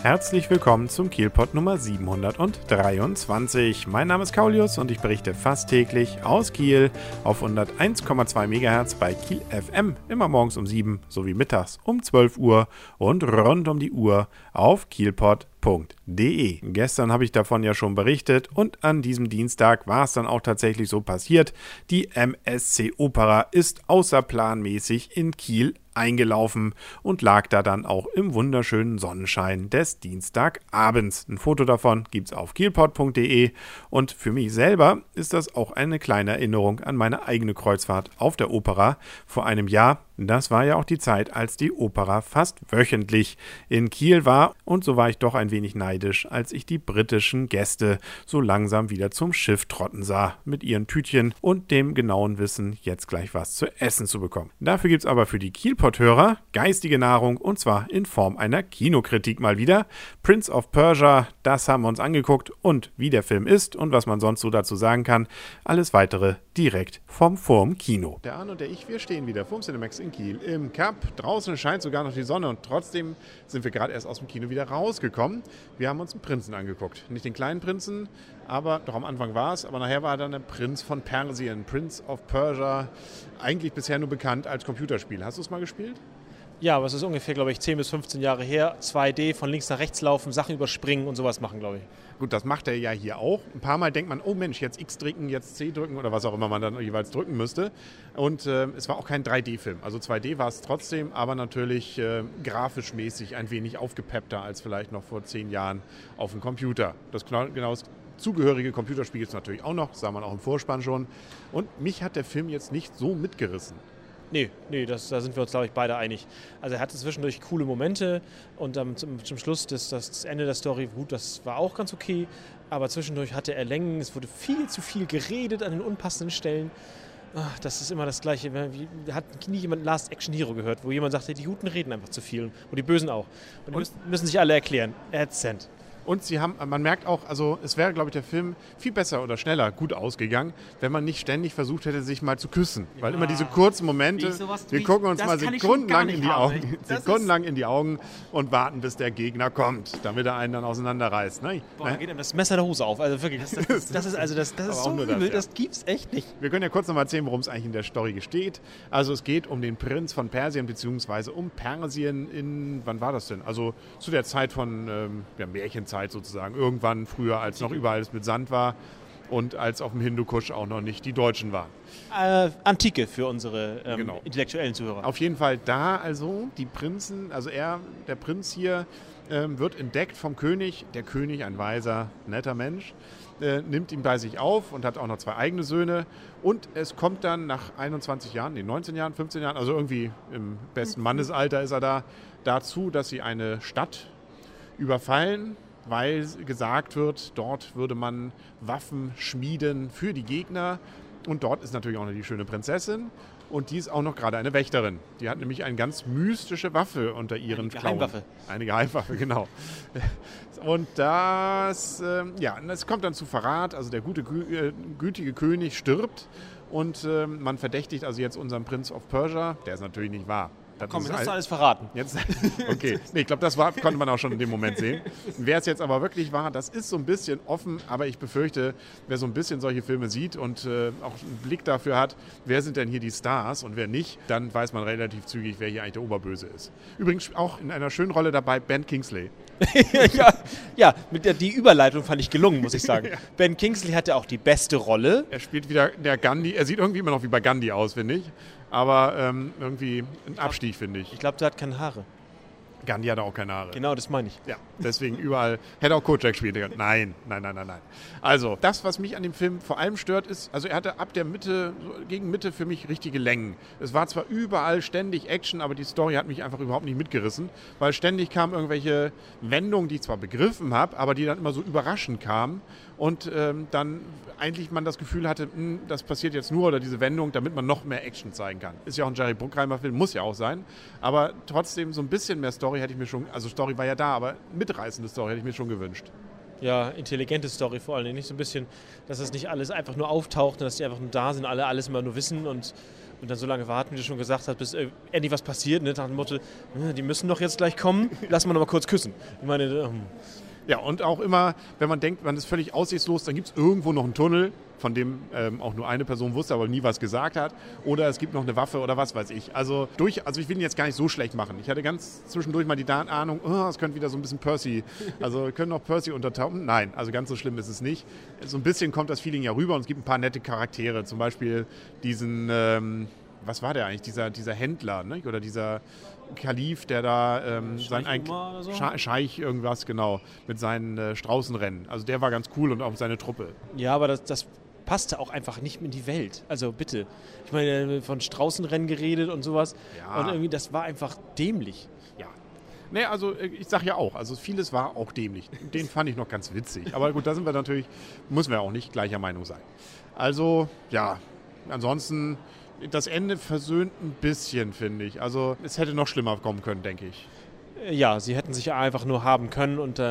Herzlich willkommen zum Kielpot Nummer 723. Mein Name ist Kaulius und ich berichte fast täglich aus Kiel auf 101,2 MHz bei Kiel FM, immer morgens um 7 sowie mittags um 12 Uhr und rund um die Uhr auf kielpot.de. Gestern habe ich davon ja schon berichtet und an diesem Dienstag war es dann auch tatsächlich so passiert. Die MSC Opera ist außerplanmäßig in Kiel eingelaufen und lag da dann auch im wunderschönen Sonnenschein des Dienstagabends. Ein Foto davon gibt's auf kielpot.de und für mich selber ist das auch eine kleine Erinnerung an meine eigene Kreuzfahrt auf der Opera vor einem Jahr. Das war ja auch die Zeit, als die Opera fast wöchentlich in Kiel war und so war ich doch ein wenig neidisch, als ich die britischen Gäste so langsam wieder zum Schiff trotten sah, mit ihren Tütchen und dem genauen Wissen, jetzt gleich was zu essen zu bekommen. Dafür gibt's aber für die Kielpot-Hörer geistige Nahrung und zwar in Form einer Kinokritik mal wieder. Prince of Persia, das haben wir uns angeguckt und wie der Film ist und was man sonst so dazu sagen kann. Alles weitere direkt vorm Kino. Der Arne und der ich, wir stehen wieder vorm Cinemax in Kiel im Cup. Draußen scheint sogar noch die Sonne und trotzdem sind wir gerade erst aus dem Kino wieder rausgekommen. Wir haben uns einen Prinzen angeguckt. Nicht den kleinen Prinzen, aber doch am Anfang war es. Aber nachher war dann der Prinz von Persien, Prince of Persia, eigentlich bisher nur bekannt als Computerspiel. Hast du es mal gespielt? Ja, aber es ist ungefähr, glaube ich, 10 bis 15 Jahre her. 2D, von links nach rechts laufen, Sachen überspringen und sowas machen, glaube ich. Gut, das macht er ja hier auch. Ein paar Mal denkt man, oh Mensch, jetzt X drücken, jetzt C drücken oder was auch immer man dann jeweils drücken müsste. Und es war auch kein 3D-Film. Also 2D war es trotzdem, aber natürlich grafisch mäßig ein wenig aufgepeppter als vielleicht noch vor 10 Jahren auf dem Computer. Das zugehörige Computerspiel ist natürlich auch noch, das sah man auch im Vorspann schon. Und mich hat der Film jetzt nicht so mitgerissen. Nee, da sind wir uns, glaube ich, beide einig. Also er hatte zwischendurch coole Momente und zum Schluss das Ende der Story, gut, das war auch ganz okay, aber zwischendurch hatte er Längen, es wurde viel zu viel geredet an den unpassenden Stellen. Ach, das ist immer das Gleiche. Hat nie jemand Last Action Hero gehört, wo jemand sagte, die Guten reden einfach zu viel und die Bösen auch. Und die müssen sich alle erklären. Ätzend. Und man merkt auch, also es wäre, glaube ich, der Film viel besser oder schneller gut ausgegangen, wenn man nicht ständig versucht hätte, sich mal zu küssen. Ja. Weil immer diese kurzen Momente, wir gucken uns mal sekundenlang in die Augen und warten, bis der Gegner kommt, damit er einen dann auseinanderreißt. Ne? Boah, da geht ihm das Messer der Hose auf. Also wirklich, das ist so übel, das gibt's echt nicht. Wir können ja kurz nochmal erzählen, worum es eigentlich in der Story geht. Also es geht um den Prinz von Persien, beziehungsweise um Persien wann war das denn? Also zu der Zeit von Märchenzeit sozusagen. Irgendwann früher, als noch überall mit Sand war und als auf dem Hindukusch auch noch nicht die Deutschen waren. Antike für unsere intellektuellen Zuhörer. Auf jeden Fall da also die Prinzen, also der Prinz hier wird entdeckt vom König. Der König, ein weiser, netter Mensch, nimmt ihn bei sich auf und hat auch noch 2 eigene Söhne. Und es kommt dann nach 19 Jahren, 15 Jahren, also irgendwie im besten Mannesalter ist er dazu, dass sie eine Stadt überfallen, weil gesagt wird, dort würde man Waffen schmieden für die Gegner. Und dort ist natürlich auch noch die schöne Prinzessin. Und die ist auch noch gerade eine Wächterin. Die hat nämlich eine ganz mystische Waffe unter ihren Klauen. Eine Geheimwaffe, genau. Und es kommt dann zu Verrat. Also der gütige König stirbt. Und man verdächtigt also jetzt unseren Prince of Persia. Der ist natürlich nicht wahr. Jetzt hast du alles verraten. Okay, ich glaube, das konnte man auch schon in dem Moment sehen. Wer es jetzt aber wirklich war, das ist so ein bisschen offen, aber ich befürchte, wer so ein bisschen solche Filme sieht und auch einen Blick dafür hat, wer sind denn hier die Stars und wer nicht, dann weiß man relativ zügig, wer hier eigentlich der Oberböse ist. Übrigens auch in einer schönen Rolle dabei Ben Kingsley. Die Überleitung fand ich gelungen, muss ich sagen. Ja. Ben Kingsley hatte auch die beste Rolle. Er spielt wieder der Gandhi, er sieht irgendwie immer noch wie bei Gandhi aus, finde ich. Aber irgendwie ein Abstieg, finde ich. Ich glaube, der hat keine Haare. Gandhi hat auch keine Haare. Genau, das meine ich. Ja, deswegen überall. Hätte auch Kojak spielen können. Nein. Also, das, was mich an dem Film vor allem stört, ist, also er hatte ab der Mitte, gegen Mitte für mich richtige Längen. Es war zwar überall ständig Action, aber die Story hat mich einfach überhaupt nicht mitgerissen, weil ständig kamen irgendwelche Wendungen, die ich zwar begriffen habe, aber die dann immer so überraschend kamen und dann eigentlich man das Gefühl hatte, das passiert jetzt nur oder diese Wendung, damit man noch mehr Action zeigen kann. Ist ja auch ein Jerry Bruckheimer-Film, muss ja auch sein, aber trotzdem so ein bisschen mehr Story hätte ich mir schon, also Story war ja da, aber mitreißende Story hätte ich mir schon gewünscht. Ja, intelligente Story vor allem, nicht so ein bisschen, dass das nicht alles einfach nur auftaucht und dass die einfach nur da sind, alle alles immer nur wissen und und dann so lange warten, wie du schon gesagt hast, bis endlich was passiert, ne? Nach dem Motto, die müssen doch jetzt gleich kommen, lass mal noch mal kurz küssen. Ich meine, Ja, und auch immer, wenn man denkt, man ist völlig aussichtslos, dann gibt es irgendwo noch einen Tunnel, von dem auch nur eine Person wusste, aber nie was gesagt hat. Oder es gibt noch eine Waffe oder was weiß ich. Also ich will ihn jetzt gar nicht so schlecht machen. Ich hatte ganz zwischendurch mal die Ahnung, es könnte wieder so ein bisschen Percy, also können auch Percy untertauchen. Nein, also ganz so schlimm ist es nicht. So ein bisschen kommt das Feeling ja rüber und es gibt ein paar nette Charaktere. Zum Beispiel diesen, was war der eigentlich, dieser Händler, ne? Oder dieser Kalif, der da so? Scheich irgendwas, genau, mit seinen Straußenrennen. Also der war ganz cool und auch seine Truppe. Ja, aber das passte auch einfach nicht in die Welt. Also bitte. Ich meine, von Straußenrennen geredet und sowas. Ja. Und irgendwie, das war einfach dämlich. Ja. Nee, also ich sag ja auch, also vieles war auch dämlich. Den fand ich noch ganz witzig. Aber gut, da sind wir natürlich, müssen wir auch nicht gleicher Meinung sein. Also, ja, ansonsten, das Ende versöhnt ein bisschen, finde ich. Also es hätte noch schlimmer kommen können, denke ich. Ja, sie hätten sich einfach nur haben können und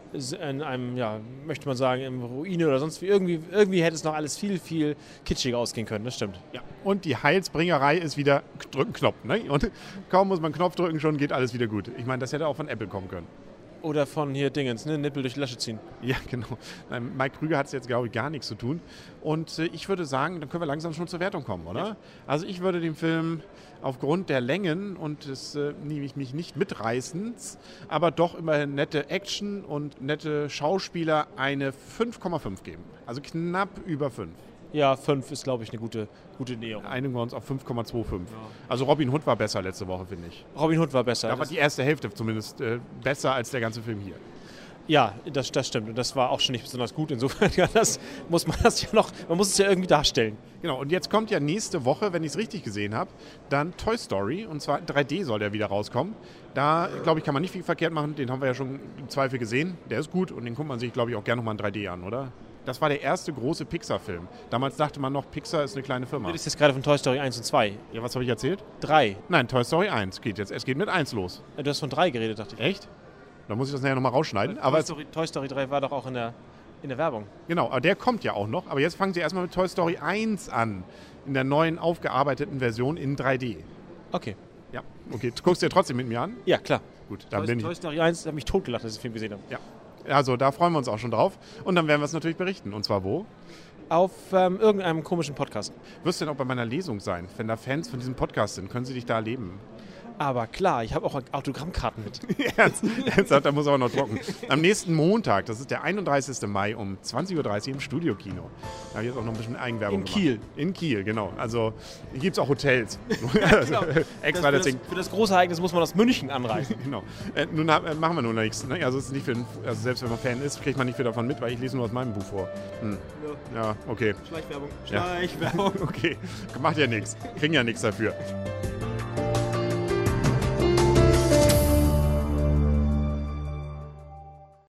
in einem, ja, möchte man sagen, im Ruine oder sonst wie. Irgendwie hätte es noch alles viel, viel kitschiger ausgehen können, das stimmt. Ja. Und die Heilsbringerei ist wieder drücken Knopf. Ne? Und kaum muss man Knopf drücken, schon geht alles wieder gut. Ich meine, das hätte auch von Apple kommen können. Oder von hier Dingens, ne? Nippel durch die Lasche ziehen. Ja, genau. Mike Krüger hat es jetzt, glaube ich, gar nichts zu tun. Und ich würde sagen, dann können wir langsam schon zur Wertung kommen, oder? Ja. Also ich würde dem Film aufgrund der Längen und des mich nicht mitreißens, aber doch immerhin nette Action und nette Schauspieler eine 5,5 geben. Also knapp über 5. Ja, 5 ist, glaube ich, eine gute Näherung. Einigen wir uns auf 5,25. Ja. Also Robin Hood war besser letzte Woche, finde ich. Robin Hood war besser. Da war die erste Hälfte zumindest besser als der ganze Film hier. Ja, das stimmt. Und das war auch schon nicht besonders gut. Insofern muss man muss es ja irgendwie darstellen. Genau, und jetzt kommt ja nächste Woche, wenn ich es richtig gesehen habe, dann Toy Story. Und zwar in 3D soll der wieder rauskommen. Da, glaube ich, kann man nicht viel verkehrt machen. Den haben wir ja schon im Zweifel gesehen. Der ist gut und den guckt man sich, glaube ich, auch gerne nochmal in 3D an, oder? Das war der erste große Pixar-Film. Damals dachte man noch, Pixar ist eine kleine Firma. Du redest jetzt gerade von Toy Story 1 und 2. Ja, was habe ich erzählt? 3. Nein, Toy Story 1 geht jetzt. Es geht mit 1 los. Du hast von 3 geredet, dachte ich. Echt? Dann muss ich das nachher nochmal rausschneiden. Toy Story 3 war doch auch in der Werbung. Genau, aber der kommt ja auch noch. Aber jetzt fangen sie erstmal mit Toy Story 1 an. In der neuen, aufgearbeiteten Version in 3D. Okay. Ja, okay. Du guckst dir trotzdem mit mir an? Ja, klar. Gut, dann bin ich. Toy Story 1 hat mich totgelacht, als ich den Film gesehen habe. Ja. Also da freuen wir uns auch schon drauf. Und dann werden wir es natürlich berichten. Und zwar wo? Auf irgendeinem komischen Podcast. Wirst du denn auch bei meiner Lesung sein? Wenn da Fans von diesem Podcast sind, können sie dich da erleben? Aber klar, ich habe auch Autogrammkarten mit. Ernsthaft, da muss aber noch trocken. Am nächsten Montag, das ist der 31. Mai um 20.30 Uhr im Studio-Kino. Da habe ich jetzt auch noch ein bisschen Eigenwerbung gemacht. In Kiel. In Kiel, genau. Also hier gibt es auch Hotels. Genau. Extra für das große Ereignis muss man aus München anreisen. Genau. Nun machen wir nur nichts. Ne? Also, es ist nicht selbst wenn man Fan ist, kriegt man nicht viel davon mit, weil ich lese nur aus meinem Buch vor. Ja, okay. Schleichwerbung. Ja. Okay, macht ja nichts. Kriegen ja nichts dafür.